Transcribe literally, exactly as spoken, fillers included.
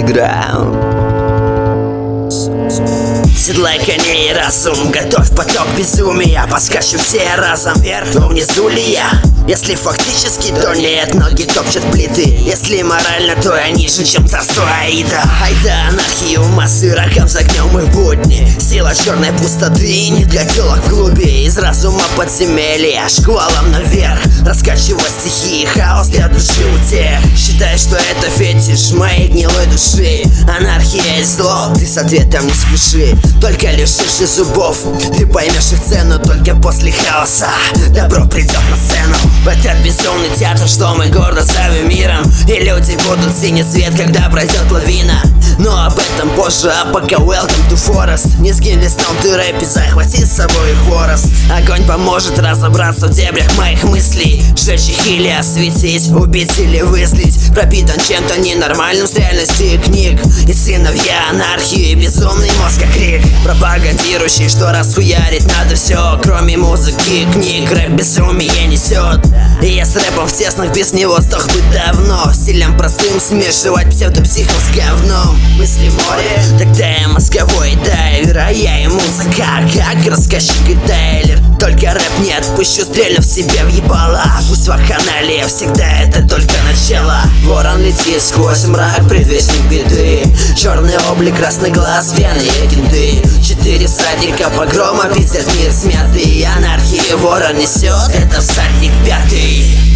underground. Седлай коней, разум, готовь поток безумия. Поскачем все разом вверх, но внизу ли я? Если фактически, то нет, ноги топчут плиты. Если морально, то я ниже, чем царство Аида. Айда анархию, массы раков загнем мы в будни. Сила черной пустоты не для телок в глуби. Из разума подземелья шквалом наверх. Раскачивать стихии, хаос для души утех. Считай, что это фетиш моей гнилой души. Анархия и зло, ты с ответом не спеши. Только лишишь зубов, ты поймешь их цену только после хаоса. Добро придет на сцену в этот безумный театр, что мы гордо зовем миром. И люди будут синий свет, когда пройдет лавина. Но об этом позже, а пока welcome to forest. Не сгинь лесном ты рэпе, захвати с собой хворост. Огонь поможет разобраться в дебрях моих мыслей. Сжечь их или осветить, убить или выслить. Пропитан чем-то ненормальным с реальности книг. И сыновья анархии, безумный мозг как крик, пропагандирующий, что расхуярить надо все, кроме музыки, книг. Рэп безумие несет. И я с рэпом в теснах, без него сдох бы давно. Стилем простым смешивать псевдопсихов с говном. Мысли море, тогда я мозговой дайвер, а я и музыка, как рассказчик и тайлер. Только рэп не отпущу, стрельну в себя в ебало. Пусть вакханалия всегда это только начало. Ворон летит сквозь мрак, предвестник беды. Черный облик, красный глаз, вены легенды. Четыре всадника погрома, пиздят мир смятый. Анархии ворон несет, это всадник пятый.